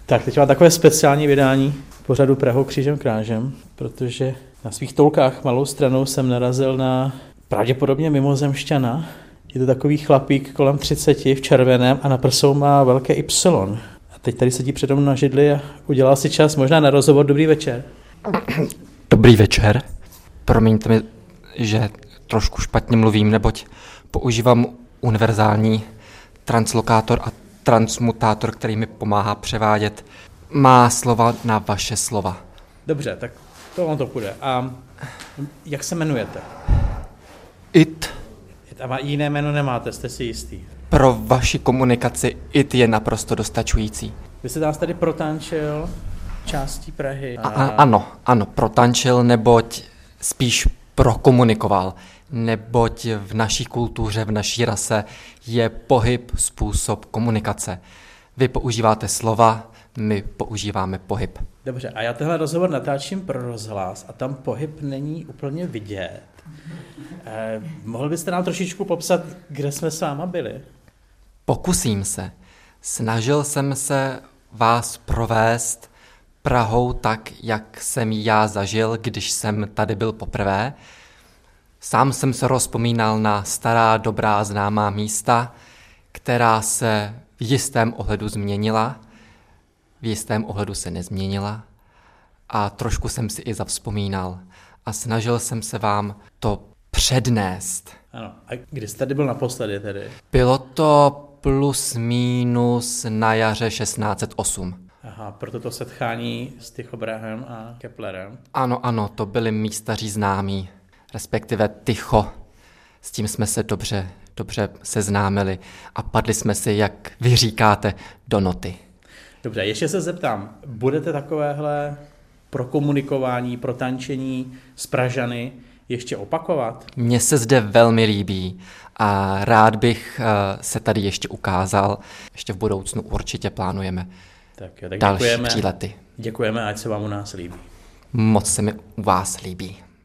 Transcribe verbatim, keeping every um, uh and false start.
Tak, teď mám takové speciální vydání pořadu Prahou křížem krážem, protože na svých toulkách malou stranou jsem narazil na pravděpodobně mimozemšťana. Je to takový chlapík kolem třiceti v červeném a na prsou má velké Y. A teď tady sedí přede mnou na židli a udělal si čas možná na rozhovor. Dobrý večer. Dobrý večer. Promiňte mi, že trošku špatně mluvím, neboť používám univerzální translokátor a transmutátor, který mi pomáhá převádět má slova na vaše slova. Dobře, tak to vám to půjde. A jak se jmenujete? It. A jiné jméno nemáte, jste si jistý? Pro vaši komunikaci it je naprosto dostačující. Vy jste nás tady protančil částí Prahy. A... A, ano, ano, protančil, neboť spíš prokomunikoval. Neboť v naší kultuře, v naší rase je pohyb způsob komunikace. Vy používáte slova, my používáme pohyb. Dobře, a já tenhle rozhovor natáčím pro rozhlas a tam pohyb není úplně vidět. Eh, mohl byste nám trošičku popsat, kde jsme s váma byli? Pokusím se. Snažil jsem se vás provést Prahou tak, jak jsem já zažil, když jsem tady byl poprvé. Sám jsem se rozpomínal na stará, dobrá, známá místa, která se v jistém ohledu změnila, v jistém ohledu se nezměnila a trošku jsem si i zavzpomínal a snažil jsem se vám to přednést. Ano, a kdy jste tady byl naposledy tedy? Bylo to plus minus na jaře šestnáct set osm. Aha, proto to setkání s Tycho Brahem a Keplerem. Ano, ano, to byli mí staří známí, respektive Tycho. S tím jsme se dobře, dobře seznámili a padli jsme si, jak vy říkáte, do noty. Dobře, ještě se zeptám, budete takovéhle prokomunikování, protančení s Pražany ještě opakovat? Mně se zde velmi líbí a rád bych se tady ještě ukázal. Ještě v budoucnu určitě plánujeme tak jo, tak další děkujeme, přílety. Děkujeme, ať se vám u nás líbí. Moc se mi u vás líbí.